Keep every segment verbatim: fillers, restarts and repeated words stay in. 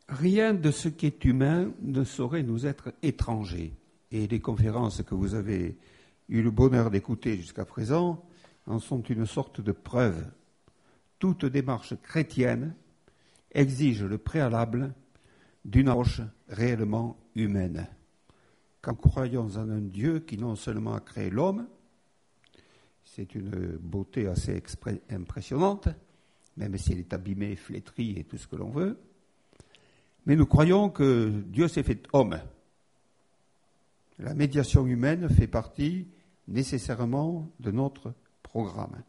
Rien de ce qui est humain ne saurait nous être étranger. Et les conférences que vous avez eu le bonheur d'écouter jusqu'à présent en sont une sorte de preuve. Toute démarche chrétienne exige le préalable d'une approche réellement humaine. Quand nous croyons en un Dieu qui non seulement a créé l'homme, c'est une beauté assez expré- impressionnante, même si elle est abîmée, flétrie et tout ce que l'on veut, mais nous croyons que Dieu s'est fait homme. La médiation humaine fait partie nécessairement de notre programme.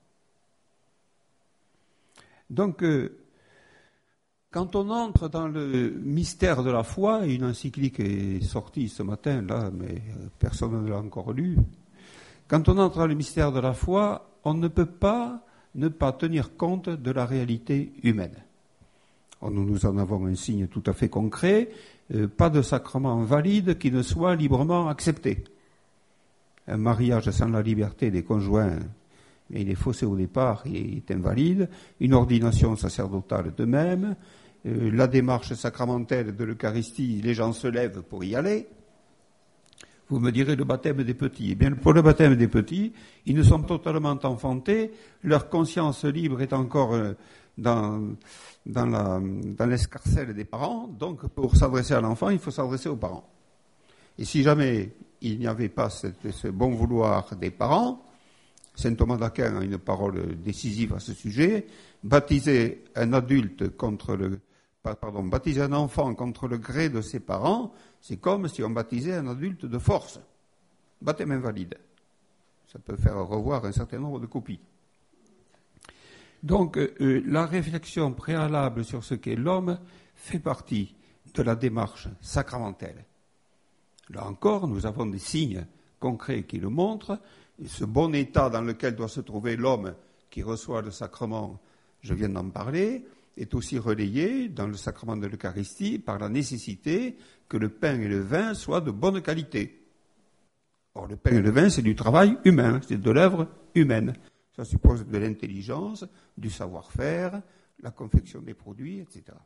Donc, euh, quand on entre dans le mystère de la foi, une encyclique est sortie ce matin, là, mais personne ne l'a encore lu. Quand on entre dans le mystère de la foi, on ne peut pas ne pas tenir compte de la réalité humaine. Nous, nous en avons un signe tout à fait concret, euh, pas de sacrement valide qui ne soit librement accepté. Un mariage sans la liberté des conjoints, mais il est faussé au départ, il est invalide. Une ordination sacerdotale de même. Euh, la démarche sacramentelle de l'Eucharistie, les gens se lèvent pour y aller. Vous me direz le baptême des petits. Eh bien, pour le baptême des petits, ils ne sont totalement enfantés, leur conscience libre est encore euh, dans, dans, la, dans l'escarcelle des parents, donc pour s'adresser à l'enfant, il faut s'adresser aux parents. Et si jamais il n'y avait pas cette, ce bon vouloir des parents, saint Thomas d'Aquin a une parole décisive à ce sujet, baptiser un adulte contre le, pardon, baptiser un enfant contre le gré de ses parents, c'est comme si on baptisait un adulte de force. Baptême invalide. Ça peut faire revoir un certain nombre de copies. Donc, euh, la réflexion préalable sur ce qu'est l'homme fait partie de la démarche sacramentelle. Là encore, nous avons des signes concrets qui le montrent. Et ce bon état dans lequel doit se trouver l'homme qui reçoit le sacrement, je viens d'en parler, est aussi relayé dans le sacrement de l'Eucharistie par la nécessité que le pain et le vin soient de bonne qualité. Or, le pain et le vin, c'est du travail humain, c'est de l'œuvre humaine. Ça suppose de l'intelligence, du savoir-faire, la confection des produits, et cetera.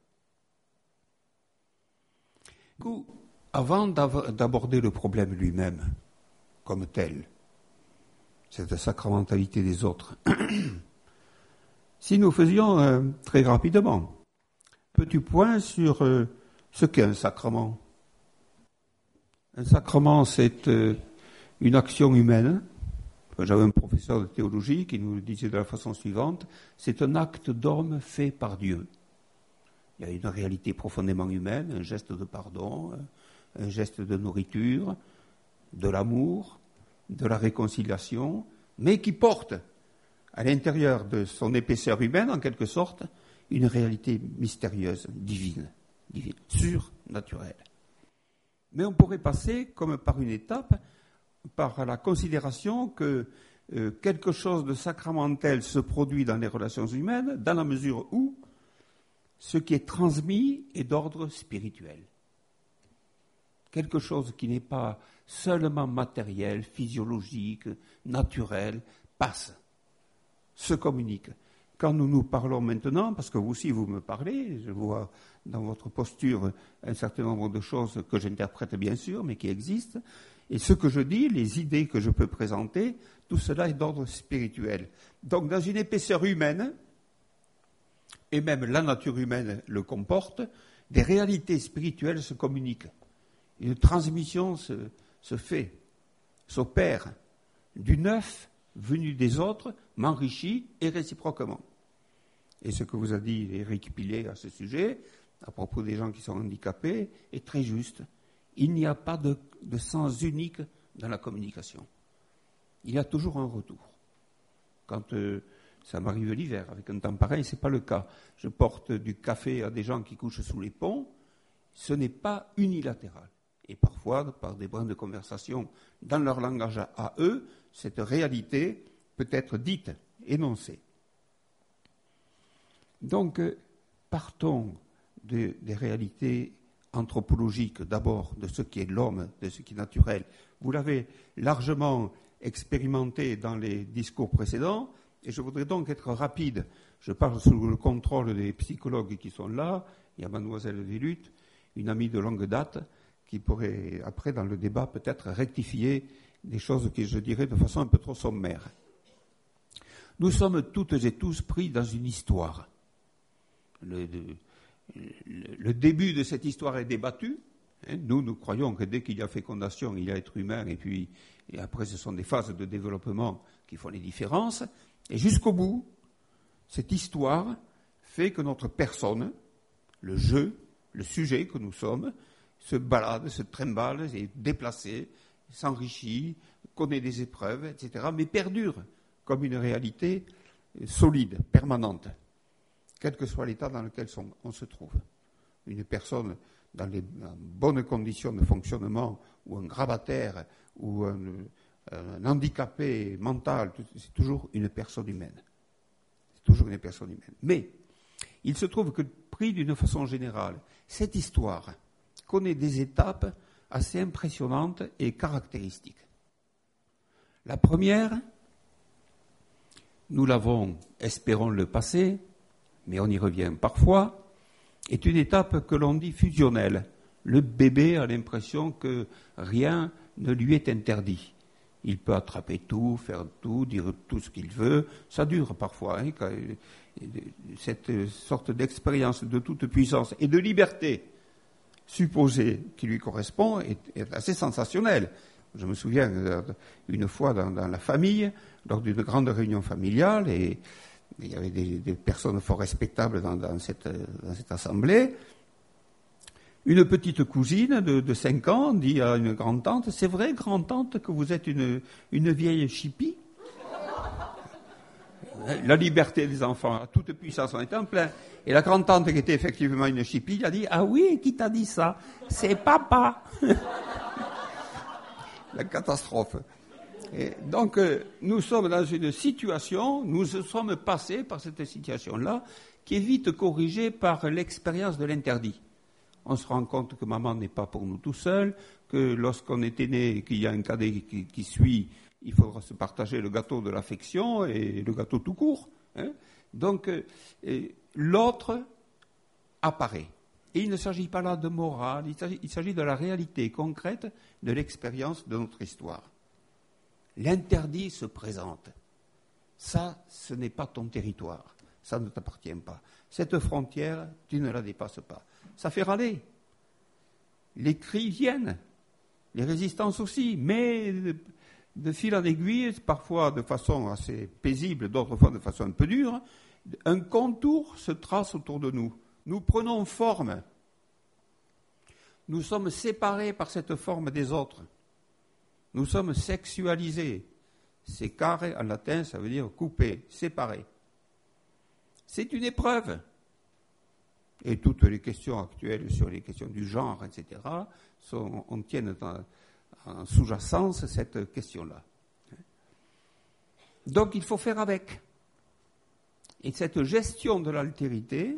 Du coup, avant d'aborder le problème lui-même, comme tel, cette sacramentalité des autres, si nous faisions euh, très rapidement un petit point sur euh, ce qu'est un sacrement. Un sacrement, c'est euh, une action humaine. J'avais un professeur de théologie qui nous le disait de la façon suivante, c'est un acte d'homme fait par Dieu. Il y a une réalité profondément humaine, un geste de pardon, un geste de nourriture, de l'amour, de la réconciliation, mais qui porte à l'intérieur de son épaisseur humaine, en quelque sorte, une réalité mystérieuse, divine, divine, surnaturelle. Mais on pourrait passer, comme par une étape, par la considération que euh, quelque chose de sacramentel se produit dans les relations humaines, dans la mesure où ce qui est transmis est d'ordre spirituel. Quelque chose qui n'est pas seulement matériel, physiologique, naturel, passe, se communique. Quand nous nous parlons maintenant, parce que vous aussi vous me parlez, je vois dans votre posture un certain nombre de choses que j'interprète bien sûr, mais qui existent, et ce que je dis, les idées que je peux présenter, tout cela est d'ordre spirituel. Donc dans une épaisseur humaine, et même la nature humaine le comporte, des réalités spirituelles se communiquent. Une transmission se, se fait, s'opère, du neuf venu des autres, m'enrichit et réciproquement. Et ce que vous a dit Éric Pillet à ce sujet, à propos des gens qui sont handicapés, est très juste. Il n'y a pas de, de sens unique dans la communication. Il y a toujours un retour. Quand euh, ça m'arrive l'hiver, avec un temps pareil, ce n'est pas le cas. Je porte du café à des gens qui couchent sous les ponts, ce n'est pas unilatéral. Et parfois, par des brins de conversation, dans leur langage à, à eux, cette réalité peut être dite, énoncée. Donc, euh, partons de, des réalités anthropologiques, d'abord de ce qui est l'homme, de ce qui est naturel. Vous l'avez largement expérimenté dans les discours précédents, et je voudrais donc être rapide. Je parle sous le contrôle des psychologues qui sont là, il y a mademoiselle Villut, une amie de longue date, qui pourrait, après, dans le débat, peut-être rectifier des choses que je dirais de façon un peu trop sommaire. Nous sommes toutes et tous pris dans une histoire. Le, le, le début de cette histoire est débattu. Hein, nous, nous croyons que dès qu'il y a fécondation, il y a être humain, et puis et après, ce sont des phases de développement qui font les différences. Et jusqu'au bout, cette histoire fait que notre personne, le jeu, le sujet que nous sommes, se balade, se trimballe, est déplacé, s'enrichit, connaît des épreuves, et cetera, mais perdure comme une réalité solide, permanente, quel que soit l'état dans lequel on se trouve. Une personne dans les dans bonnes conditions de fonctionnement, ou un grabataire, ou un, un handicapé mental, c'est toujours une personne humaine. C'est toujours une personne humaine. Mais il se trouve que, pris d'une façon générale, cette histoire connaît des étapes assez impressionnantes et caractéristiques. La première, nous l'avons, espérons le passé, mais on y revient parfois, est une étape que l'on dit fusionnelle. Le bébé a l'impression que rien ne lui est interdit. Il peut attraper tout, faire tout, dire tout ce qu'il veut. Ça dure parfois, hein, quand, cette sorte d'expérience de toute puissance et de liberté supposée qui lui correspond est, est assez sensationnelle. Je me souviens une fois dans, dans la famille, lors d'une grande réunion familiale, et il y avait des, des personnes fort respectables dans, dans, cette, dans cette assemblée. Une petite cousine de, de cinq ans dit à une grand-tante, « C'est vrai, grand-tante, que vous êtes une, une vieille chipie ?» La liberté des enfants, à toute puissance, on était en plein. Et la grand-tante, qui était effectivement une chipie, a dit, « Ah oui, qui t'a dit ça? C'est papa !» La catastrophe. Et donc, euh, nous sommes dans une situation, nous sommes passés par cette situation-là, qui est vite corrigée par l'expérience de l'interdit. On se rend compte que maman n'est pas pour nous tout seul, que lorsqu'on est né et qu'il y a un cadet qui, qui suit, il faudra se partager le gâteau de l'affection et le gâteau tout court. Hein. Donc, euh, l'autre apparaît. Et il ne s'agit pas là de morale, il s'agit, il s'agit de la réalité concrète de l'expérience de notre histoire. L'interdit se présente. Ça, ce n'est pas ton territoire. Ça ne t'appartient pas. Cette frontière, tu ne la dépasses pas. Ça fait râler. Les cris viennent. Les résistances aussi. Mais de, de fil en aiguille, parfois de façon assez paisible, d'autres fois de façon un peu dure, un contour se trace autour de nous. Nous prenons forme. Nous sommes séparés par cette forme des autres. Nous sommes sexualisés. Secare, en latin, ça veut dire couper, séparer. C'est une épreuve. Et toutes les questions actuelles sur les questions du genre, et cetera, sont, on tienne en, en sous-jacence cette question-là. Donc il faut faire avec. Et cette gestion de l'altérité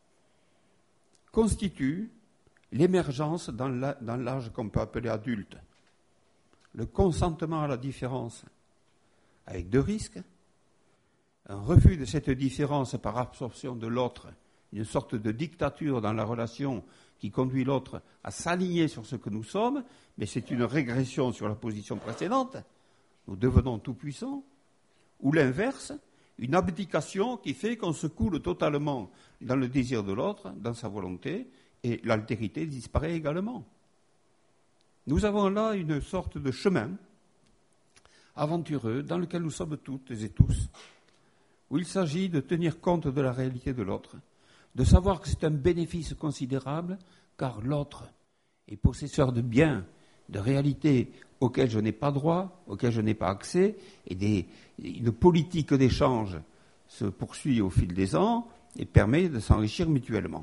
constitue l'émergence dans, la, dans l'âge qu'on peut appeler adulte. Le consentement à la différence, avec deux risques. Un refus de cette différence par absorption de l'autre, une sorte de dictature dans la relation qui conduit l'autre à s'aligner sur ce que nous sommes, mais c'est une régression sur la position précédente. Nous devenons tout-puissants. Ou l'inverse, une abdication qui fait qu'on se coule totalement dans le désir de l'autre, dans sa volonté, et l'altérité disparaît également. Nous avons là une sorte de chemin aventureux dans lequel nous sommes toutes et tous, où il s'agit de tenir compte de la réalité de l'autre, de savoir que c'est un bénéfice considérable, car l'autre est possesseur de biens, de réalités auxquelles je n'ai pas droit, auxquelles je n'ai pas accès, et des, une politique d'échange se poursuit au fil des ans et permet de s'enrichir mutuellement.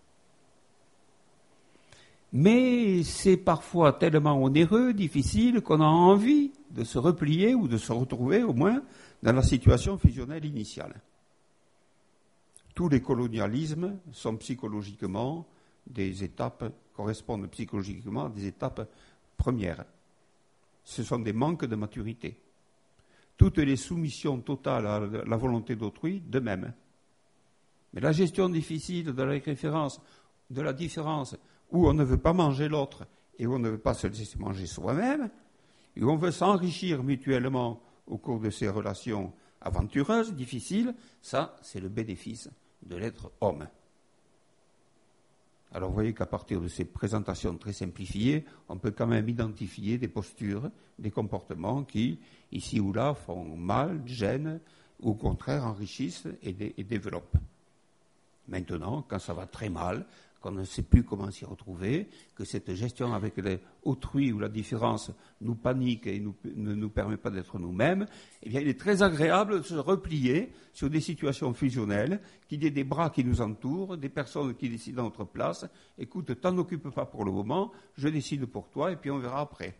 Mais c'est parfois tellement onéreux, difficile, qu'on a envie de se replier ou de se retrouver au moins dans la situation fusionnelle initiale. Tous les colonialismes sont psychologiquement des étapes, correspondent psychologiquement à des étapes premières. Ce sont des manques de maturité. Toutes les soumissions totales à la volonté d'autrui, de même. Mais la gestion difficile de la référence de la différence où on ne veut pas manger l'autre et où on ne veut pas se laisser manger soi-même, et où on veut s'enrichir mutuellement au cours de ces relations aventureuses, difficiles, ça, c'est le bénéfice de l'être homme. Alors vous voyez qu'à partir de ces présentations très simplifiées, on peut quand même identifier des postures, des comportements qui, ici ou là, font mal, gênent, ou au contraire enrichissent et, dé- et développent. Maintenant, quand ça va très mal, qu'on ne sait plus comment s'y retrouver, que cette gestion avec les autrui ou la différence nous panique et nous, ne nous permet pas d'être nous-mêmes, eh bien, il est très agréable de se replier sur des situations fusionnelles, qu'il y ait des bras qui nous entourent, des personnes qui décident à notre place. Écoute, t'en occupe pas pour le moment, je décide pour toi et puis on verra après.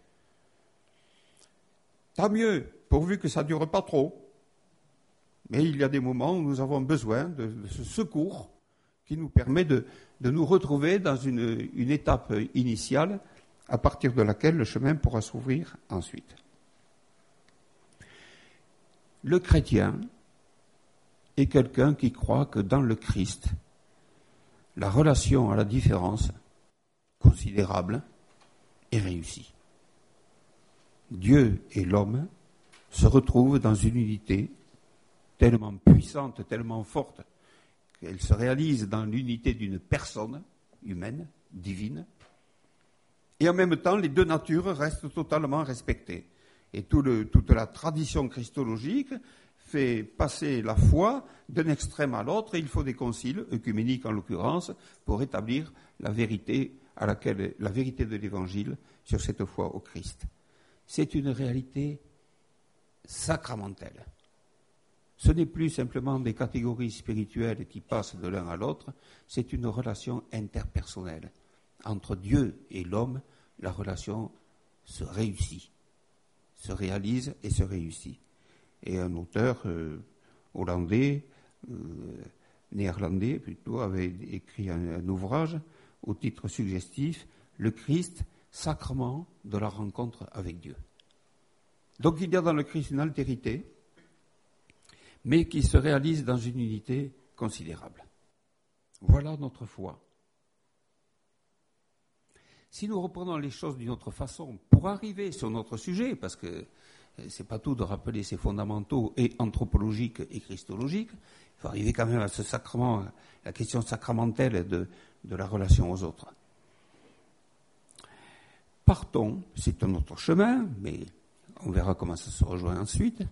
Tant mieux, pourvu que ça ne dure pas trop. Mais il y a des moments où nous avons besoin de, de ce secours qui nous permet de, de nous retrouver dans une, une étape initiale à partir de laquelle le chemin pourra s'ouvrir ensuite. Le chrétien est quelqu'un qui croit que dans le Christ, la relation à la différence considérable est réussie. Dieu et l'homme se retrouvent dans une unité tellement puissante, tellement forte, qu'elle se réalise dans l'unité d'une personne humaine, divine, et en même temps, les deux natures restent totalement respectées. Et tout le, toute la tradition christologique fait passer la foi d'un extrême à l'autre, et il faut des conciles, œcuméniques en l'occurrence, pour établir la vérité à laquelle, la vérité de l'Évangile sur cette foi au Christ. C'est une réalité sacramentelle. Ce n'est plus simplement des catégories spirituelles qui passent de l'un à l'autre, c'est une relation interpersonnelle. Entre Dieu et l'homme, la relation se réussit, se réalise et se réussit. Et un auteur euh, hollandais, euh, néerlandais plutôt, avait écrit un, un ouvrage au titre suggestif « Le Christ, sacrement de la rencontre avec Dieu ». Donc il y a dans le Christ une altérité, mais qui se réalise dans une unité considérable. Voilà notre foi. Si nous reprenons les choses d'une autre façon, pour arriver sur notre sujet, parce que c'est pas tout de rappeler ces fondamentaux et anthropologiques et christologiques, il faut arriver quand même à ce sacrement, la question sacramentelle de, de la relation aux autres. Partons, c'est un autre chemin, mais on verra comment ça se rejoint ensuite,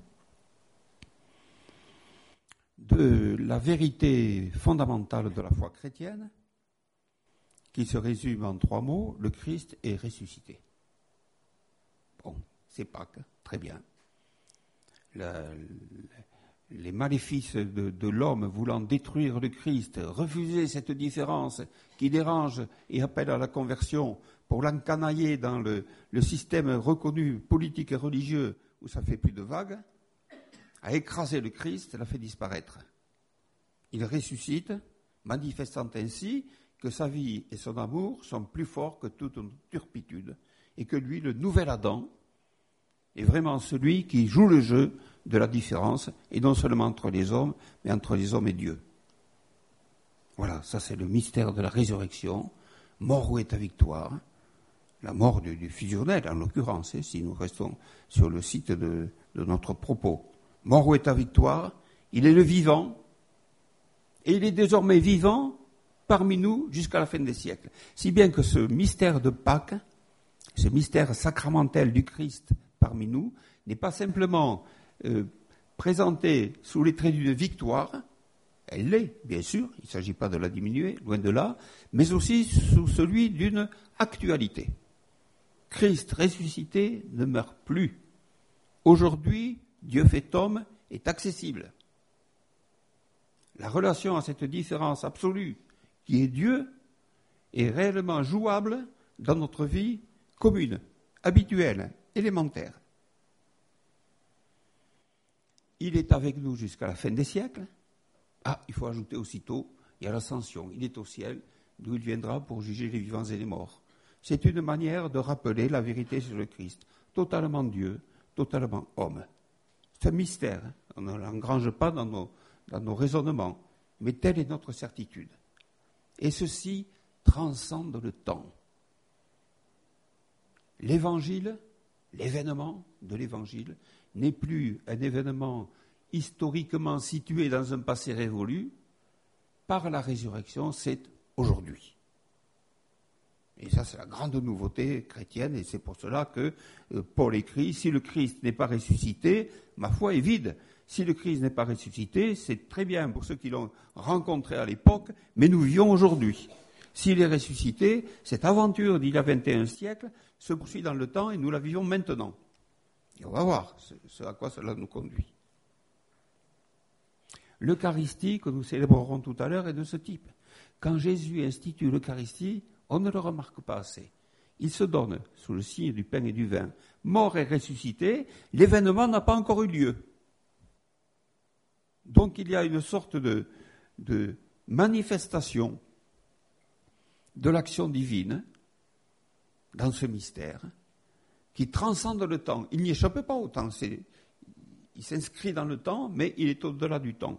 de la vérité fondamentale de la foi chrétienne, qui se résume en trois mots, le Christ est ressuscité. Bon, c'est Pâques, très bien. La, les maléfices de, de l'homme voulant détruire le Christ, refuser cette différence qui dérange et appelle à la conversion pour l'encanailler dans le, le système reconnu politique et religieux où ça fait plus de vagues, a écrasé le Christ, l'a fait disparaître. Il ressuscite, manifestant ainsi que sa vie et son amour sont plus forts que toute notre turpitude, et que lui, le nouvel Adam, est vraiment celui qui joue le jeu de la différence, et non seulement entre les hommes, mais entre les hommes et Dieu. Voilà, ça c'est le mystère de la résurrection. Mort, où est ta victoire? La mort du, du fusionnel, en l'occurrence, hein, si nous restons sur le site de, de notre propos. Mort, où est ta victoire? Il est le vivant, et il est désormais vivant parmi nous jusqu'à la fin des siècles. Si bien que ce mystère de Pâques, ce mystère sacramentel du Christ parmi nous, n'est pas simplement euh, présenté sous les traits d'une victoire, elle l'est, bien sûr, il ne s'agit pas de la diminuer, loin de là, mais aussi sous celui d'une actualité. Christ ressuscité ne meurt plus. Aujourd'hui, Dieu fait homme est accessible. La relation à cette différence absolue qui est Dieu est réellement jouable dans notre vie commune, habituelle, élémentaire. Il est avec nous jusqu'à la fin des siècles. Ah, il faut ajouter aussitôt, il y a l'ascension, il est au ciel, d'où il viendra pour juger les vivants et les morts. C'est une manière de rappeler la vérité sur le Christ, totalement Dieu, totalement homme. C'est un mystère, on ne l'engrange pas dans nos, dans nos raisonnements, mais telle est notre certitude. Et ceci transcende le temps. L'évangile, l'événement de l'évangile, n'est plus un événement historiquement situé dans un passé révolu. Par la résurrection, c'est aujourd'hui. Et ça, c'est la grande nouveauté chrétienne, et c'est pour cela que Paul écrit, si le Christ n'est pas ressuscité, ma foi est vide. Si le Christ n'est pas ressuscité, c'est très bien pour ceux qui l'ont rencontré à l'époque, mais nous vivons aujourd'hui. S'il est ressuscité, cette aventure d'il y a vingt et un siècles se poursuit dans le temps et nous la vivons maintenant. Et on va voir ce à quoi cela nous conduit. L'Eucharistie, que nous célébrerons tout à l'heure, est de ce type. Quand Jésus institue l'Eucharistie, on ne le remarque pas assez. Il se donne sous le signe du pain et du vin. Mort et ressuscité, l'événement n'a pas encore eu lieu. Donc il y a une sorte de, de manifestation de l'action divine dans ce mystère qui transcende le temps. Il n'y échappe pas au temps. C'est, il s'inscrit dans le temps, mais il est au-delà du temps.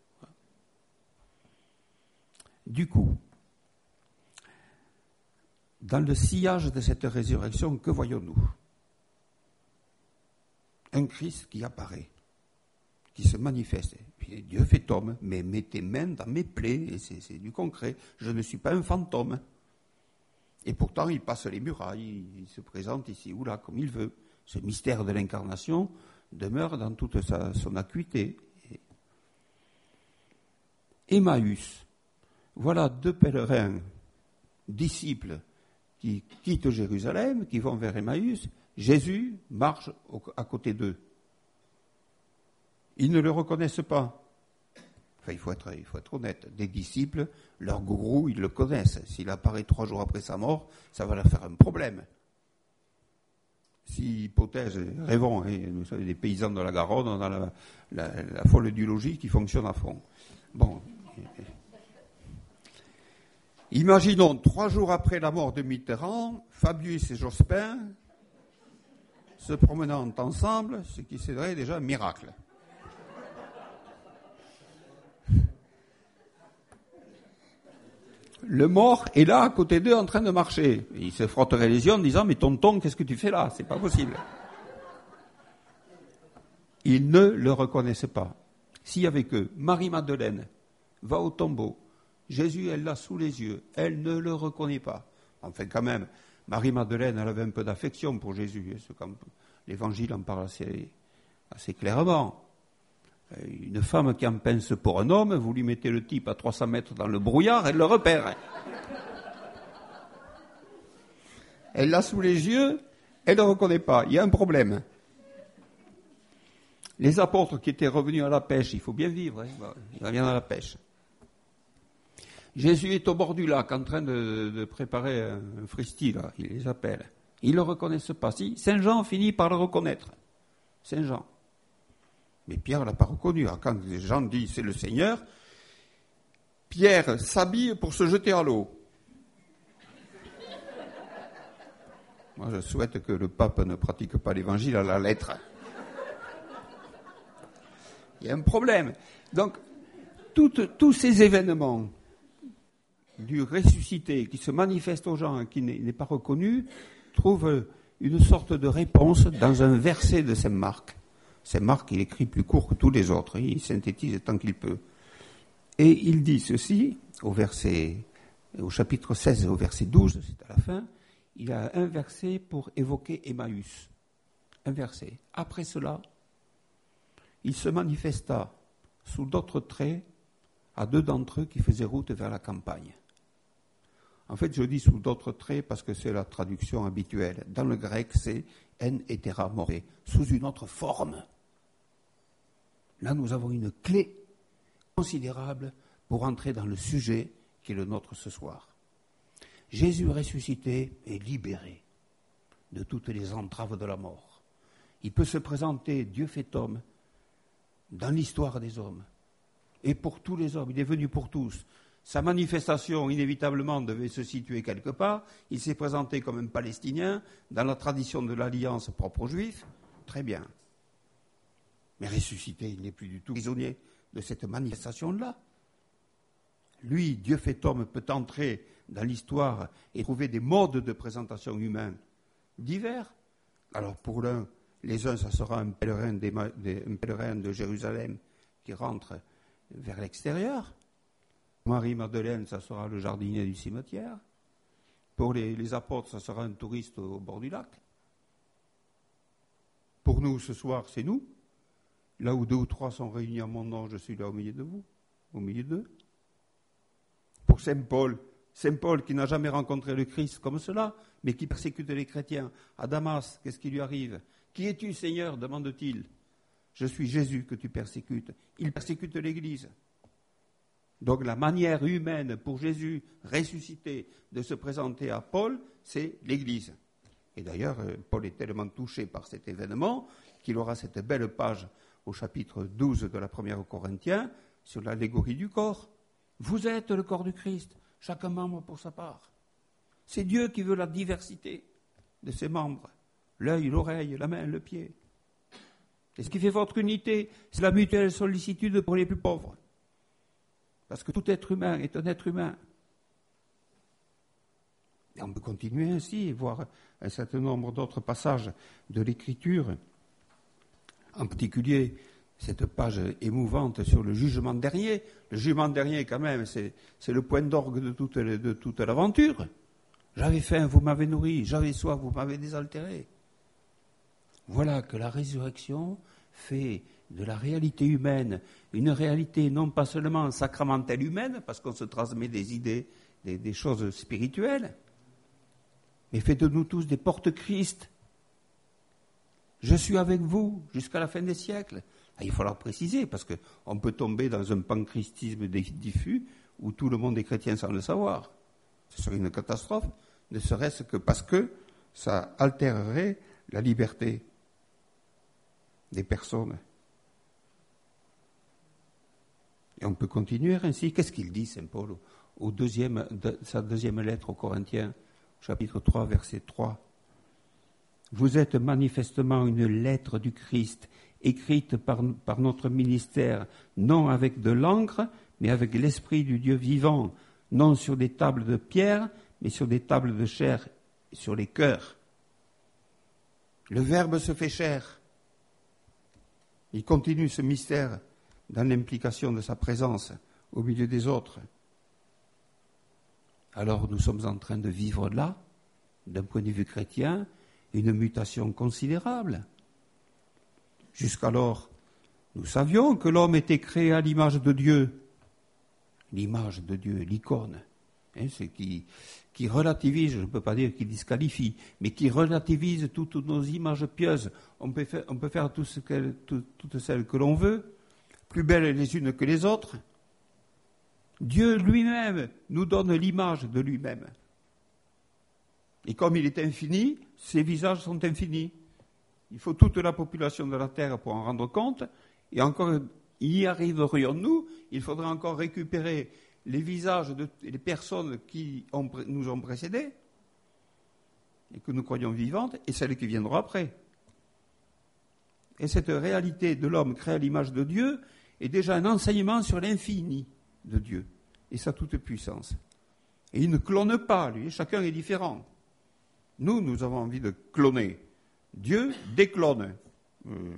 Du coup, dans le sillage de cette résurrection, que voyons-nous? Un Christ qui apparaît, qui se manifeste. Puis Dieu fait homme, mais mets tes mains dans mes plaies, et c'est, c'est du concret. Je ne suis pas un fantôme. Et pourtant, il passe les murailles, il se présente ici ou là, comme il veut. Ce mystère de l'incarnation demeure dans toute sa, son acuité. Emmaüs, voilà deux pèlerins, disciples, qui quittent Jérusalem, qui vont vers Emmaüs. Jésus marche au, à côté d'eux. Ils ne le reconnaissent pas. Enfin, il faut être, il faut être honnête. Des disciples, leur gourou, ils le connaissent. S'il apparaît trois jours après sa mort, ça va leur faire un problème. Si, hypothèse, rêvons, hein, nous sommes des paysans de la Garonne, on a la, la, la folle du logis qui fonctionne à fond. Bon. Imaginons, trois jours après la mort de Mitterrand, Fabius et Jospin se promenant ensemble, ce qui serait déjà un miracle. Le mort est là, à côté d'eux, en train de marcher. Il se frotterait les yeux en disant « Mais tonton, qu'est-ce que tu fais là? C'est pas possible. » Ils ne le reconnaissent pas. S'il y avait que Marie-Madeleine va au tombeau, Jésus, elle l'a sous les yeux, elle ne le reconnaît pas. Enfin, quand même, Marie-Madeleine, elle avait un peu d'affection pour Jésus. L'Évangile en parle assez, assez clairement. Une femme qui en pince pour un homme, vous lui mettez le type à trois cents mètres dans le brouillard, elle le repère. Elle l'a sous les yeux, elle ne le reconnaît pas. Il y a un problème. Les apôtres qui étaient revenus à la pêche, il faut bien vivre, hein, ils reviennent à la pêche. Jésus est au bord du lac en train de, de préparer un, un fristi, là, il les appelle. Ils ne le reconnaissent pas. Si, Saint Jean finit par le reconnaître. Saint Jean. Mais Pierre ne l'a pas reconnu. Quand Jean dit c'est le Seigneur, Pierre s'habille pour se jeter à l'eau. Moi, je souhaite que le pape ne pratique pas l'évangile à la lettre. Il y a un problème. Donc, toutes, tous ces événements du ressuscité qui se manifestent aux gens et qui n'est, n'est pas reconnu trouvent une sorte de réponse dans un verset de Saint Marc. Saint Marc, il écrit plus court que tous les autres, il synthétise tant qu'il peut. Et il dit ceci, au verset, au chapitre seize, au verset douze, c'est à la fin, il a un verset pour évoquer Emmaüs. Un verset. Après cela, il se manifesta sous d'autres traits à deux d'entre eux qui faisaient route vers la campagne. En fait, je dis sous d'autres traits parce que c'est la traduction habituelle. Dans le grec, c'est en hétéra more, sous une autre forme. Là, nous avons une clé considérable pour entrer dans le sujet qui est le nôtre ce soir. Jésus ressuscité est libéré de toutes les entraves de la mort. Il peut se présenter, Dieu fait homme, dans l'histoire des hommes. Et pour tous les hommes, il est venu pour tous. Sa manifestation, inévitablement, devait se situer quelque part. Il s'est présenté comme un Palestinien, dans la tradition de l'alliance propre aux Juifs. Très bien. Mais ressuscité, il n'est plus du tout prisonnier de cette manifestation-là. Lui, Dieu fait homme, peut entrer dans l'histoire et trouver des modes de présentation humains divers. Alors pour l'un, les uns, ça sera un pèlerin, des, des, un pèlerin de Jérusalem qui rentre vers l'extérieur. Marie-Madeleine, ça sera le jardinier du cimetière. Pour les, les apôtres, ça sera un touriste au bord du lac. Pour nous, ce soir, c'est nous. Là où deux ou trois sont réunis en mon nom, je suis là au milieu de vous, au milieu d'eux. Pour Saint Paul, Saint Paul qui n'a jamais rencontré le Christ comme cela, mais qui persécute les chrétiens. À Damas, qu'est-ce qui lui arrive? Qui es-tu, Seigneur? Demande-t-il. Je suis Jésus que tu persécutes. Il persécute l'Église. Donc la manière humaine pour Jésus ressuscité de se présenter à Paul, c'est l'Église. Et d'ailleurs, Paul est tellement touché par cet événement qu'il aura cette belle page au chapitre douze de la première aux Corinthiens sur l'allégorie du corps. Vous êtes le corps du Christ, chacun membre pour sa part. C'est Dieu qui veut la diversité de ses membres. L'œil, l'oreille, la main, le pied. Et ce qui fait votre unité, c'est la mutuelle sollicitude pour les plus pauvres. Parce que tout être humain est un être humain. Et on peut continuer ainsi et voir un certain nombre d'autres passages de l'Écriture, en particulier cette page émouvante sur le jugement dernier. Le jugement dernier, quand même, c'est, c'est le point d'orgue de toute, de toute l'aventure. J'avais faim, vous m'avez nourri. J'avais soif, vous m'avez désaltéré. Voilà que la résurrection fait de la réalité humaine une réalité non pas seulement sacramentelle humaine, parce qu'on se transmet des idées, des, des choses spirituelles, mais fait de nous tous des porte-Christ. Je suis avec vous jusqu'à la fin des siècles. Ah, il faut leur préciser, parce qu'on peut tomber dans un panchrystisme diffus où tout le monde est chrétien sans le savoir. Ce serait une catastrophe, ne serait-ce que parce que ça altérerait la liberté des personnes. Et on peut continuer ainsi. Qu'est-ce qu'il dit, Saint Paul, au deuxième, de, sa deuxième lettre aux Corinthiens, chapitre trois, verset trois. Vous êtes manifestement une lettre du Christ, écrite par, par notre ministère, non avec de l'encre, mais avec l'Esprit du Dieu vivant, non sur des tables de pierre, mais sur des tables de chair, sur les cœurs. Le Verbe se fait chair. Il continue ce mystère dans l'implication de sa présence au milieu des autres. Alors nous sommes en train de vivre là, d'un point de vue chrétien, une mutation considérable. Jusqu'alors, nous savions que l'homme était créé à l'image de Dieu. L'image de Dieu, l'icône, hein, c'est qui, qui relativise, je ne peux pas dire qui disqualifie, mais qui relativise toutes nos images pieuses. On peut faire, on peut faire tout ce qu'elle, tout, toutes celles que l'on veut, plus belles les unes que les autres. Dieu lui-même nous donne l'image de lui-même. Et comme il est infini, ses visages sont infinis. Il faut toute la population de la Terre pour en rendre compte. Et encore, y arriverions-nous, il faudra encore récupérer les visages de les personnes qui ont, nous ont précédés et que nous croyons vivantes, et celles qui viendront après. Et cette réalité de l'homme créé à l'image de Dieu est déjà un enseignement sur l'infini de Dieu et sa toute-puissance. Et il ne clone pas, lui, chacun est différent. Nous, nous avons envie de cloner. Dieu déclone. Euh...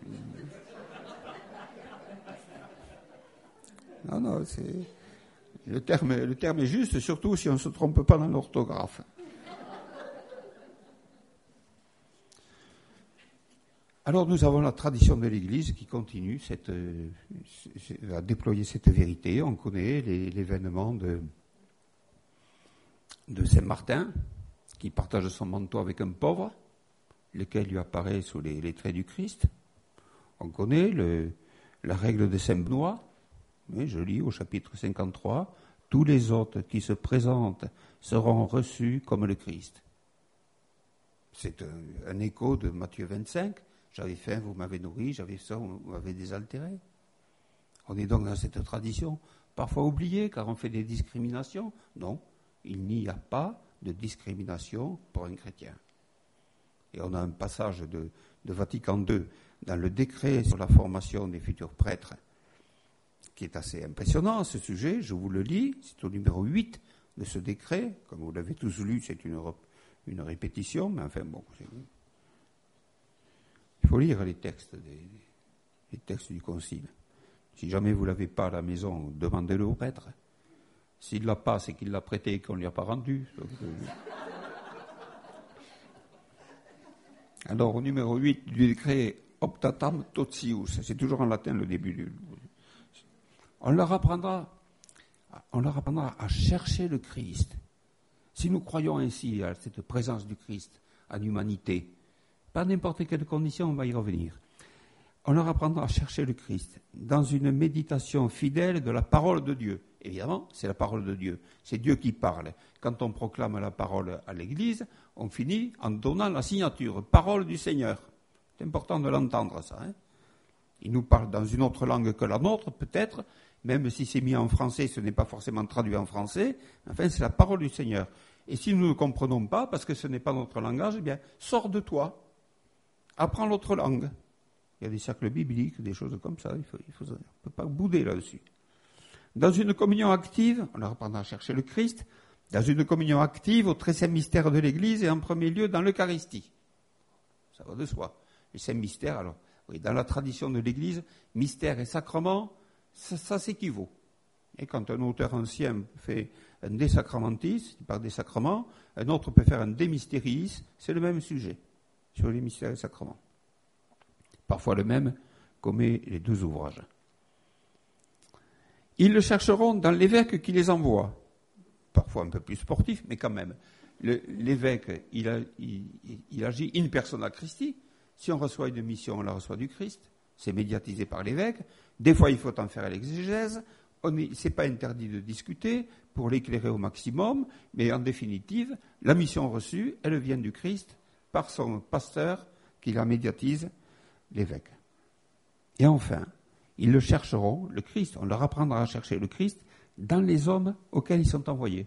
Non, non, c'est... Le terme, le terme est juste, surtout si on ne se trompe pas dans l'orthographe. Alors nous avons la tradition de l'Église qui continue cette, à déployer cette vérité. On connaît les, l'événement de, de Saint Martin, qui partage son manteau avec un pauvre, lequel lui apparaît sous les, les traits du Christ. On connaît le, la règle de Saint Benoît. Oui, je lis au chapitre cinquante-trois, « Tous les hôtes qui se présentent seront reçus comme le Christ ». C'est un, un écho de Matthieu vingt-cinq. J'avais faim, vous m'avez nourri, j'avais soif, vous m'avez désaltéré. On est donc dans cette tradition, parfois oubliée, car on fait des discriminations. Non, il n'y a pas de discrimination pour un chrétien. Et on a un passage de, de Vatican deux dans le décret sur la formation des futurs prêtres, qui est assez impressionnant à ce sujet, je vous le lis, c'est au numéro huit de ce décret. Comme vous l'avez tous lu, c'est une, une répétition, mais enfin bon, c'est... il faut lire les textes, des, les textes du concile. Si jamais vous ne l'avez pas à la maison, demandez-le au prêtre. S'il ne l'a pas, c'est qu'il l'a prêté et qu'on ne lui a pas rendu. Donc, euh... Alors, au numéro huit du décret Optatam Totius, c'est toujours en latin le début du... On leur apprendra, on leur apprendra à chercher le Christ. Si nous croyons ainsi à cette présence du Christ en humanité, pas n'importe quelle condition, on va y revenir. On leur apprendra à chercher le Christ dans une méditation fidèle de la parole de Dieu. Évidemment, c'est la parole de Dieu. C'est Dieu qui parle. Quand on proclame la parole à l'Église, on finit en donnant la signature, parole du Seigneur. C'est important de l'entendre, ça. Hein. Il nous parle dans une autre langue que la nôtre, peut-être, même si c'est mis en français, ce n'est pas forcément traduit en français. Enfin, c'est la parole du Seigneur. Et si nous ne comprenons pas, parce que ce n'est pas notre langage, eh bien, sors de toi. Apprends l'autre langue. Il y a des cercles bibliques, des choses comme ça. Il faut, il faut, on ne peut pas bouder là-dessus. Dans une communion active, on leur apprendra à chercher le Christ, dans une communion active au très saint mystère de l'Église et en premier lieu dans l'Eucharistie. Ça va de soi. Les saints mystères, alors, oui, dans la tradition de l'Église, mystère et sacrement, ça, ça s'équivaut. Et quand un auteur ancien fait un de sacramentis, il parle des sacrements, un autre peut faire un de mysteriis, c'est le même sujet, sur les mystères et sacrements. Parfois le même, commet les deux ouvrages. Ils le chercheront dans l'évêque qui les envoie, parfois un peu plus sportif, mais quand même. Le, l'évêque, il, a, il, il agit in persona Christi. Si on reçoit une mission, on la reçoit du Christ. C'est médiatisé par l'évêque. Des fois, il faut en faire l'exégèse. Ce n'est pas interdit de discuter pour l'éclairer au maximum, mais en définitive, la mission reçue, elle vient du Christ par son pasteur qui la médiatise, l'évêque. Et enfin, ils le chercheront, le Christ, on leur apprendra à chercher le Christ dans les hommes auxquels ils sont envoyés.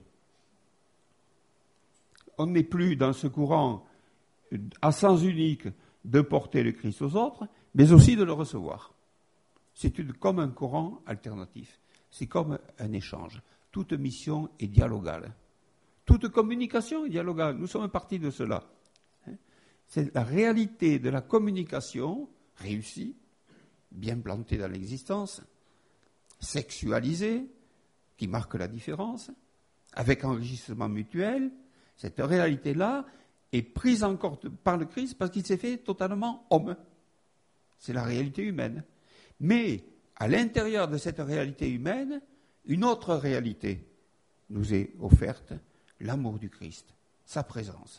On n'est plus dans ce courant à sens unique de porter le Christ aux autres, mais aussi de le recevoir. C'est une, comme un courant alternatif. C'est comme un échange. Toute mission est dialogale. Toute communication est dialogale. Nous sommes partis de cela. C'est la réalité de la communication réussie, bien plantée dans l'existence, sexualisée, qui marque la différence, avec enrichissement mutuel. Cette réalité-là est prise en compte par le Christ parce qu'il s'est fait totalement homme. C'est la réalité humaine. Mais à l'intérieur de cette réalité humaine, une autre réalité nous est offerte, l'amour du Christ, sa présence.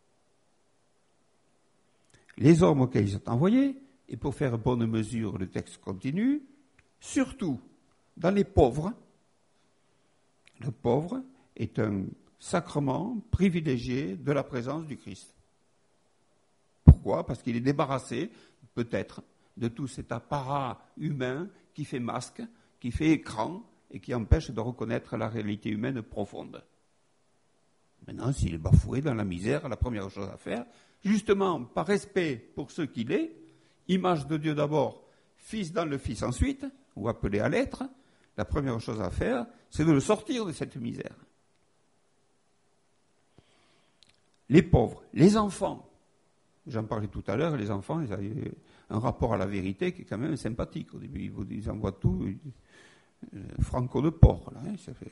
Les hommes auxquels ils sont envoyés, et pour faire bonne mesure, le texte continue, surtout dans les pauvres. Le pauvre est un sacrement privilégié de la présence du Christ. Pourquoi ? Parce qu'il est débarrassé, peut-être, de tout cet apparat humain qui fait masque, qui fait écran et qui empêche de reconnaître la réalité humaine profonde. Maintenant, s'il est bafoué dans la misère, la première chose à faire, justement par respect pour ce qu'il est, image de Dieu d'abord, Fils dans le Fils ensuite, ou appelé à l'être, la première chose à faire, c'est de le sortir de cette misère. Les pauvres, les enfants, j'en parlais tout à l'heure, les enfants, ils avaient un rapport à la vérité qui est quand même sympathique. Au début, ils envoient tout, euh, franco de porc, là, hein, ça fait...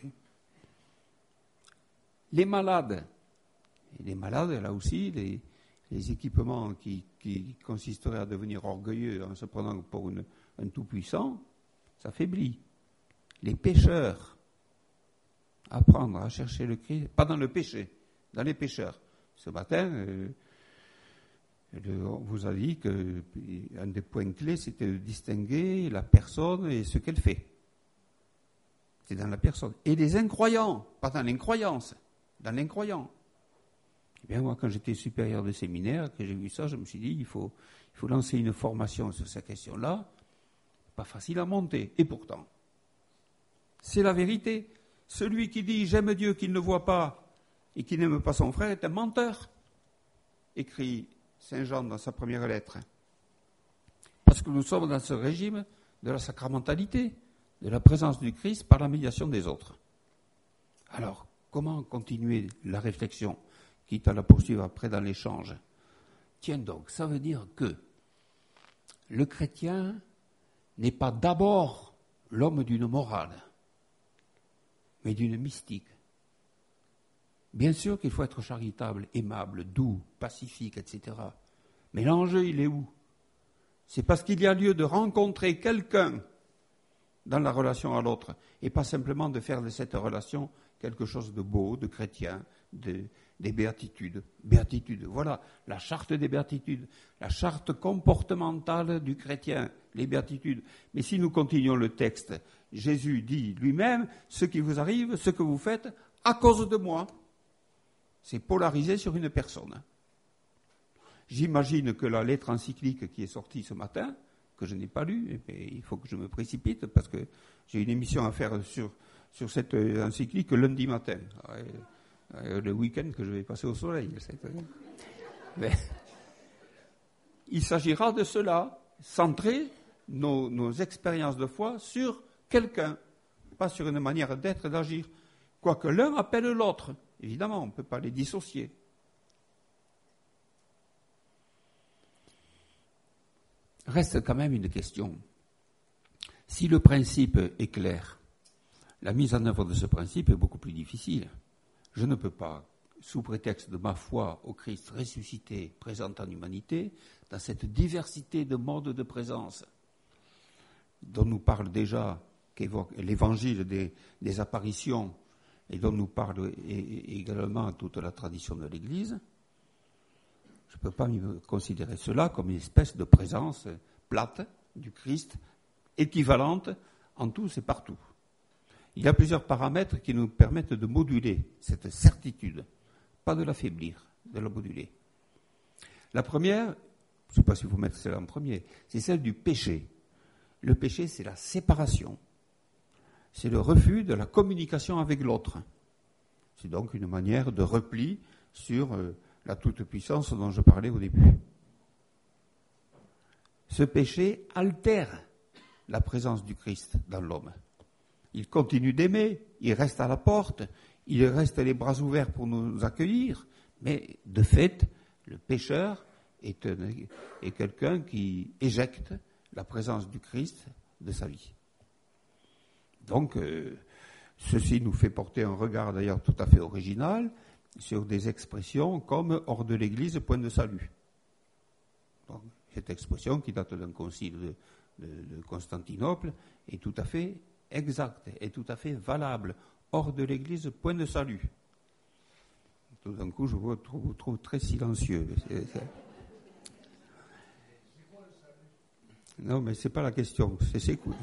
Les malades, et les malades, là aussi, les, les équipements qui, qui consisteraient à devenir orgueilleux en se prenant pour une, un tout-puissant, ça faiblit. Les pécheurs, apprendre à chercher le Christ, pas dans le péché, dans les pécheurs. Ce matin, euh, le, on vous a dit qu'un des points clés, c'était de distinguer la personne et ce qu'elle fait. C'est dans la personne. Et les incroyants, pas dans l'incroyance, dans l'incroyant. Eh bien, moi, quand j'étais supérieur de séminaire, que j'ai vu ça, je me suis dit, il faut, il faut lancer une formation sur cette question-là. Pas facile à monter. Et pourtant, c'est la vérité. Celui qui dit « j'aime Dieu qu'il ne voit pas et qui n'aime pas son frère » est un menteur, écrit Saint Jean dans sa première lettre. Parce que nous sommes dans ce régime de la sacramentalité, de la présence du Christ par la médiation des autres. Alors, Comment continuer la réflexion, quitte à la poursuivre après dans l'échange? Tiens donc, ça veut dire que le chrétien n'est pas d'abord l'homme d'une morale, mais d'une mystique. Bien sûr qu'il faut être charitable, aimable, doux, pacifique, et cetera. Mais l'enjeu, il est où? C'est parce qu'il y a lieu de rencontrer quelqu'un dans la relation à l'autre, et pas simplement de faire de cette relation quelque chose de beau, de chrétien, de, des béatitudes. Béatitudes, voilà, la charte des béatitudes, la charte comportementale du chrétien, les béatitudes. Mais si nous continuons le texte, Jésus dit lui-même, ce qui vous arrive, ce que vous faites, à cause de moi. C'est polarisé sur une personne. J'imagine que la lettre encyclique qui est sortie ce matin, que je n'ai pas lue, mais il faut que je me précipite parce que j'ai une émission à faire sur, sur cette encyclique lundi matin. Le week-end que je vais passer au soleil. Mais il s'agira de cela, centrer nos, nos expériences de foi sur quelqu'un, pas sur une manière d'être et d'agir. Quoique l'un appelle l'autre. Évidemment, on ne peut pas les dissocier. Reste quand même une question. Si le principe est clair, la mise en œuvre de ce principe est beaucoup plus difficile. Je ne peux pas, sous prétexte de ma foi au Christ ressuscité, présent en humanité, dans cette diversité de modes de présence dont nous parle déjà qu'évoque l'évangile des, des apparitions et dont nous parle également toute la tradition de l'Église, je ne peux pas considérer cela comme une espèce de présence plate du Christ, équivalente en tous et partout. Il y a plusieurs paramètres qui nous permettent de moduler cette certitude, pas de l'affaiblir, de la moduler. La première, je ne sais pas si vous mettez celle en premier, c'est celle du péché. Le péché, c'est la séparation. C'est le refus de la communication avec l'autre. C'est donc une manière de repli sur euh, la toute-puissance dont je parlais au début. Ce péché altère la présence du Christ dans l'homme. Il continue d'aimer, il reste à la porte, il reste les bras ouverts pour nous accueillir, mais de fait, le pécheur est, un, est quelqu'un qui éjecte la présence du Christ de sa vie. Donc, euh, ceci nous fait porter un regard d'ailleurs tout à fait original sur des expressions comme « hors de l'Église, point de salut ». Donc, cette expression qui date d'un concile de, de, de Constantinople est tout à fait exacte, est tout à fait valable. Hors de l'Église, point de salut. Tout d'un coup, je vous trouve, vous trouve très silencieux. C'est, c'est... Non, mais c'est pas la question. C'est, c'est cool.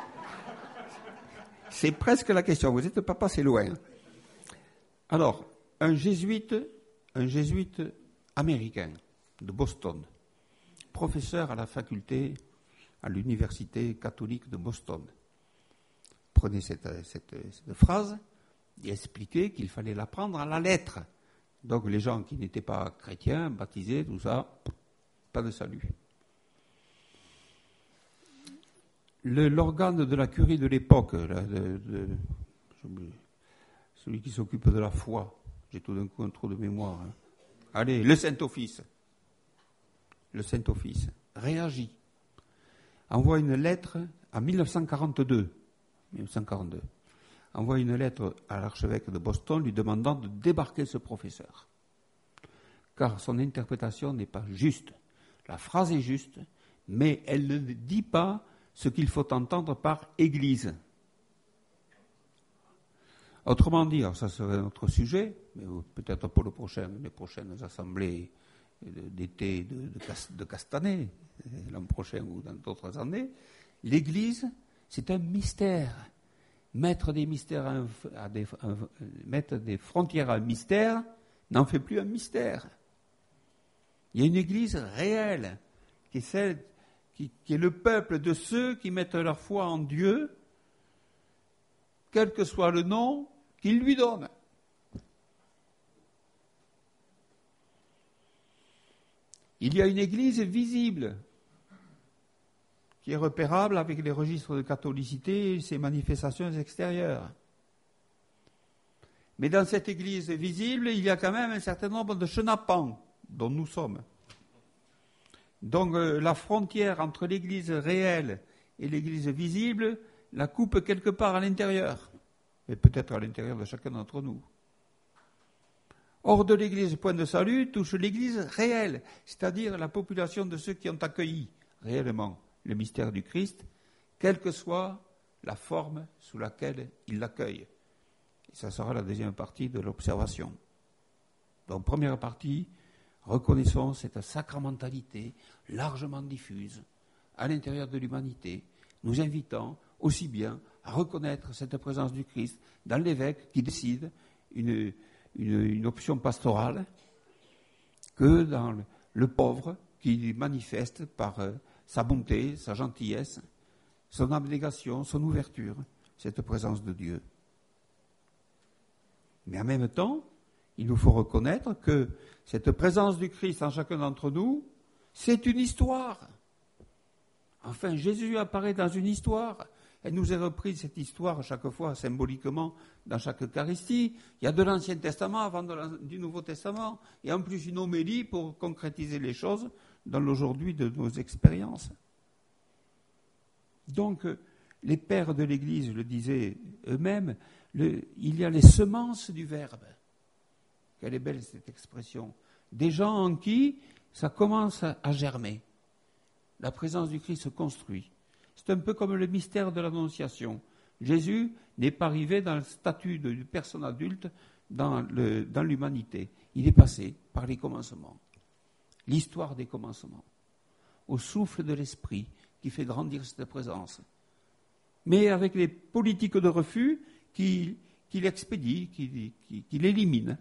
C'est presque la question. Vous n'êtes pas passé loin. Alors, un jésuite, un jésuite américain de Boston, professeur à la faculté, à l'université catholique de Boston, prenait cette, cette, cette phrase et expliquait qu'il fallait la prendre à la lettre. Donc les gens qui n'étaient pas chrétiens, baptisés, tout ça, pas de salut. Le, l'organe de la curie de l'époque, là, de, de, celui qui s'occupe de la foi, j'ai tout d'un coup un trou de mémoire. Hein. Allez, le Saint-Office. Le Saint-Office réagit, envoie une lettre en dix-neuf cent quarante-deux, dix-neuf cent quarante-deux, envoie une lettre à l'archevêque de Boston lui demandant de débarquer ce professeur. Car son interprétation n'est pas juste. La phrase est juste, mais elle ne dit pas ce qu'il faut entendre par Église. Autrement dit, alors ça serait un autre sujet, mais peut-être pour le prochain, les prochaines assemblées d'été de, de, de Castanet, l'an prochain ou dans d'autres années, l'Église, c'est un mystère. Mettre des mystères à un, à des, un, mettre des frontières à un mystère n'en fait plus un mystère. Il y a une Église réelle, qui est celle, qui, qui est le peuple de ceux qui mettent leur foi en Dieu, quel que soit le nom qu'il lui donne. Il y a une Église visible, qui est repérable avec les registres de catholicité et ses manifestations extérieures. Mais dans cette église visible, il y a quand même un certain nombre de chenapans dont nous sommes. Donc euh, la frontière entre l'église réelle et l'église visible la coupe quelque part à l'intérieur, et peut-être à l'intérieur de chacun d'entre nous. Hors de l'église point de salut touche l'église réelle, c'est-à-dire la population de ceux qui ont accueilli réellement le mystère du Christ, quelle que soit la forme sous laquelle ils l'accueillent. Et ça sera la deuxième partie de l'observation. Donc, première partie, reconnaissons cette sacramentalité largement diffuse à l'intérieur de l'humanité, nous invitant aussi bien à reconnaître cette présence du Christ dans l'évêque qui décide une, une, une option pastorale que dans le, le pauvre qui manifeste par euh, sa bonté, sa gentillesse, son abnégation, son ouverture, cette présence de Dieu. Mais en même temps, il nous faut reconnaître que cette présence du Christ en chacun d'entre nous, c'est une histoire. Enfin, Jésus apparaît dans une histoire. Elle nous est reprise, cette histoire, à chaque fois, symboliquement, dans chaque Eucharistie. Il y a de l'Ancien Testament avant de du Nouveau Testament, et en plus une homélie pour concrétiser les choses dans l'aujourd'hui de nos expériences. Donc, les pères de l'Église le disaient eux-mêmes, le, il y a les semences du Verbe. Quelle est belle cette expression. Des gens en qui ça commence à germer. La présence du Christ se construit. C'est un peu comme le mystère de l'Annonciation. Jésus n'est pas arrivé dans le statut de personne adulte dans, le, dans l'humanité. Il est passé par les commencements. L'histoire des commencements. Au souffle de l'Esprit qui fait grandir cette présence. Mais avec les politiques de refus qui, qui l'expédient, qui, qui, qui l'éliminent.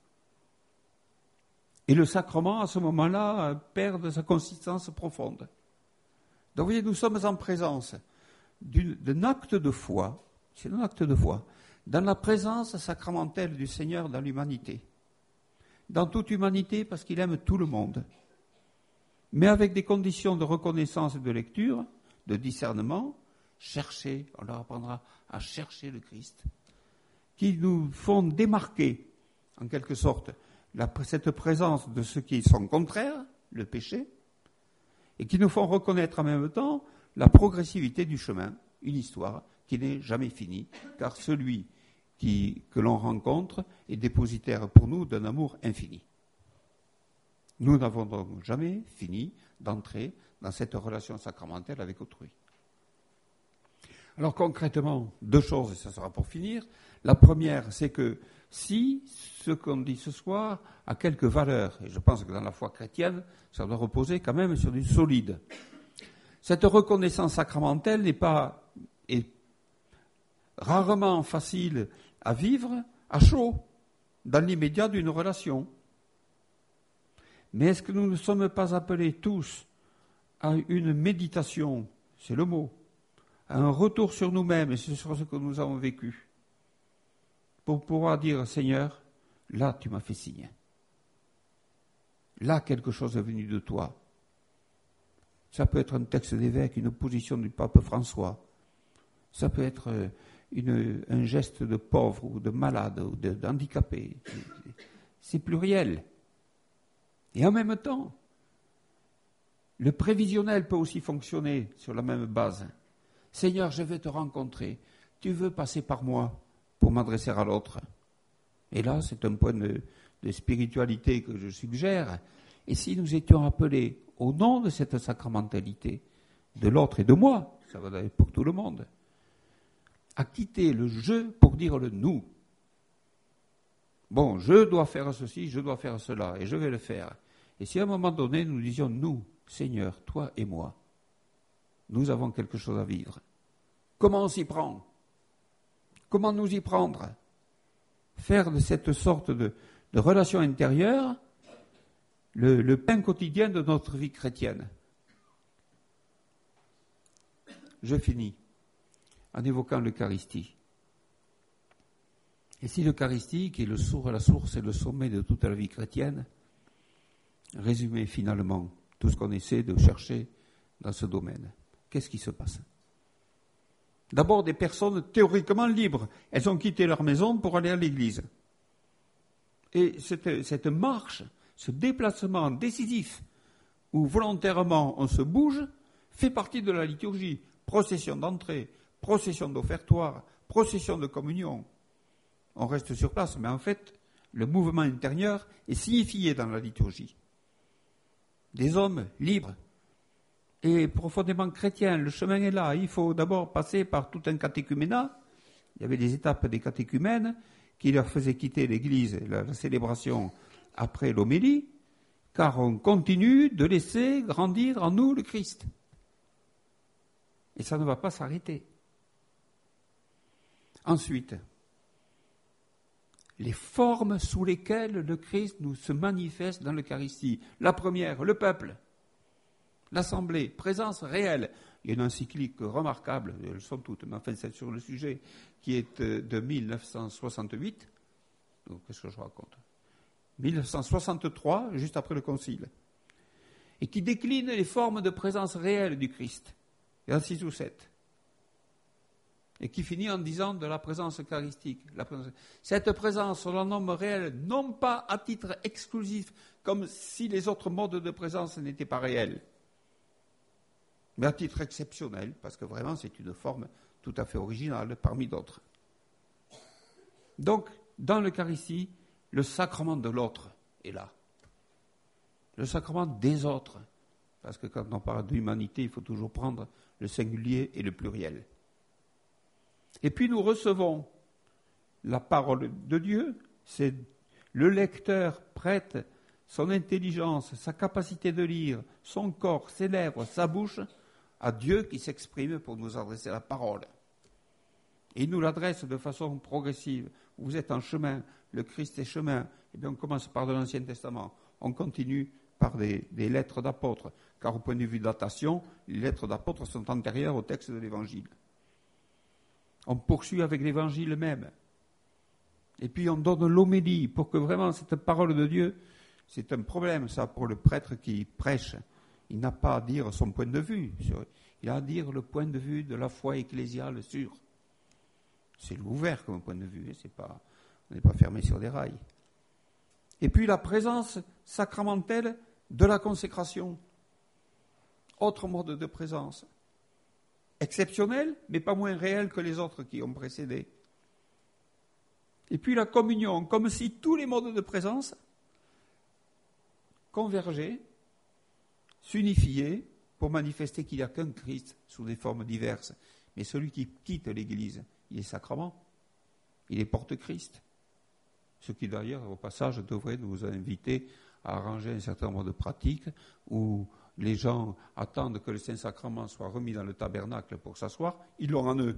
Et le sacrement, à ce moment-là, perd de sa consistance profonde. Donc, vous voyez, nous sommes en présence d'une, d'un acte de foi, c'est un acte de foi, dans la présence sacramentelle du Seigneur dans l'humanité. Dans toute humanité, parce qu'il aime tout le monde. Mais avec des conditions de reconnaissance et de lecture, de discernement, chercher, on leur apprendra à chercher le Christ, qui nous font démarquer, en quelque sorte, la, cette présence de ceux qui sont contraires, le péché, et qui nous font reconnaître en même temps la progressivité du chemin, une histoire qui n'est jamais finie, car celui qui, que l'on rencontre est dépositaire pour nous d'un amour infini. Nous n'avons donc jamais fini d'entrer dans cette relation sacramentelle avec autrui. Alors concrètement, deux choses, et ça sera pour finir. La première, c'est que si ce qu'on dit ce soir a quelques valeurs, et je pense que dans la foi chrétienne, ça doit reposer quand même sur du solide. Cette reconnaissance sacramentelle n'est pas, est rarement facile à vivre à chaud, dans l'immédiat d'une relation. Mais est-ce que nous ne sommes pas appelés tous à une méditation, c'est le mot, à un retour sur nous-mêmes et sur ce que nous avons vécu, pour pouvoir dire, Seigneur, là tu m'as fait signe. Là quelque chose est venu de toi. Ça peut être un texte d'évêque, une position du pape François. Ça peut être une, un geste de pauvre ou de malade ou de, d'handicapé. C'est pluriel. Et en même temps, le prévisionnel peut aussi fonctionner sur la même base. Seigneur, je vais te rencontrer. Tu veux passer par moi pour m'adresser à l'autre. Et là, c'est un point de, de spiritualité que je suggère. Et si nous étions appelés, au nom de cette sacramentalité, de l'autre et de moi, ça va d'ailleurs pour tout le monde, à quitter le je pour dire le nous. Bon, je dois faire ceci, je dois faire cela, et je vais le faire. Et si à un moment donné, nous disions, nous, Seigneur, toi et moi, nous avons quelque chose à vivre. Comment on s'y prend ? Comment nous y prendre ? Faire de cette sorte de, de relation intérieure le, le pain quotidien de notre vie chrétienne. Je finis en évoquant l'Eucharistie. Et si l'Eucharistie, qui est le sourd, la source et le sommet de toute la vie chrétienne, résumait finalement tout ce qu'on essaie de chercher dans ce domaine, qu'est-ce qui se passe ? D'abord, des personnes théoriquement libres. Elles ont quitté leur maison pour aller à l'église. Et cette, cette marche, ce déplacement décisif, où volontairement on se bouge, fait partie de la liturgie. Procession d'entrée, procession d'offertoire, procession de communion. On reste sur place, mais en fait, le mouvement intérieur est signifié dans la liturgie. Des hommes libres et profondément chrétiens, le chemin est là. Il faut d'abord passer par tout un catéchuménat. Il y avait des étapes des catéchumènes qui leur faisaient quitter l'église, la, la célébration après l'homélie, car on continue de laisser grandir en nous le Christ. Et ça ne va pas s'arrêter. Ensuite, les formes sous lesquelles le Christ nous se manifeste dans l'Eucharistie. La première, le peuple, l'assemblée, présence réelle. Il y a une encyclique remarquable, elles sont toutes, mais enfin c'est sur le sujet, qui est de mille neuf cent soixante-huit. Donc, qu'est-ce que je raconte ? mille neuf cent soixante-trois, juste après le Concile, et qui décline les formes de présence réelle du Christ. Il y en a six ou sept. Et qui finit en disant de la présence eucharistique. La présence... Cette présence, on la nomme réelle, non pas à titre exclusif, comme si les autres modes de présence n'étaient pas réels, mais à titre exceptionnel, parce que vraiment c'est une forme tout à fait originale parmi d'autres. Donc, dans l'Eucharistie, le sacrement de l'autre est là. Le sacrement des autres. Parce que quand on parle d'humanité, il faut toujours prendre le singulier et le pluriel. Et puis nous recevons la parole de Dieu, c'est le lecteur prête son intelligence, sa capacité de lire, son corps, ses lèvres, sa bouche, à Dieu qui s'exprime pour nous adresser la parole. Et il nous l'adresse de façon progressive. Vous êtes en chemin, le Christ est chemin. Eh bien, on commence par de l'Ancien Testament, on continue par des, des lettres d'apôtres, car au point de vue de datation, les lettres d'apôtres sont antérieures au texte de l'Évangile. On poursuit avec l'Évangile même. Et puis on donne l'homélie pour que vraiment cette parole de Dieu, c'est un problème ça pour le prêtre qui prêche. Il n'a pas à dire son point de vue, il a à dire le point de vue de la foi ecclésiale sûre. C'est ouvert comme point de vue, c'est pas, on n'est pas fermé sur des rails. Et puis la présence sacramentelle de la consécration. Autre mode de présence. Exceptionnel, mais pas moins réel que les autres qui ont précédé. Et puis la communion, comme si tous les modes de présence convergeaient, s'unifiaient pour manifester qu'il n'y a qu'un Christ sous des formes diverses. Mais celui qui quitte l'Église, il est sacrement, il est porte-Christ. Ce qui d'ailleurs, au passage, devrait nous inviter à arranger un certain nombre de pratiques où les gens attendent que le Saint-Sacrement soit remis dans le tabernacle pour s'asseoir, ils l'ont en eux.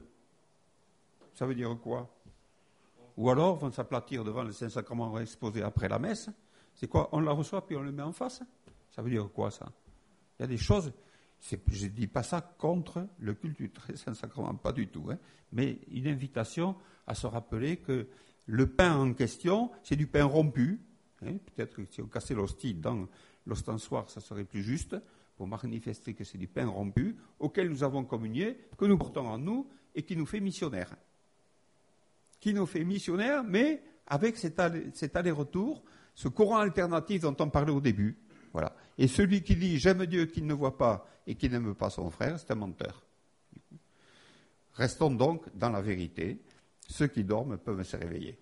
Ça veut dire quoi ? Ou alors vont s'aplatir devant le Saint-Sacrement exposé après la messe. C'est quoi ? On la reçoit puis on le met en face ? Ça veut dire quoi ça ? Il y a des choses, c'est, je ne dis pas ça contre le culte du Saint-Sacrement, pas du tout, hein, mais une invitation à se rappeler que le pain en question, c'est du pain rompu. Hein, peut-être que si on cassait l'hostie dans l'ostensoir, ça serait plus juste, pour manifester que c'est du pain rompu, auquel nous avons communié, que nous portons en nous, et qui nous fait missionnaires. Qui nous fait missionnaires, mais avec cet, aller, cet aller-retour, ce courant alternatif dont on parlait au début. Voilà. Et celui qui dit « j'aime Dieu qu'il ne voit pas et qui n'aime pas son frère », c'est un menteur. Restons donc dans la vérité. Ceux qui dorment peuvent se réveiller.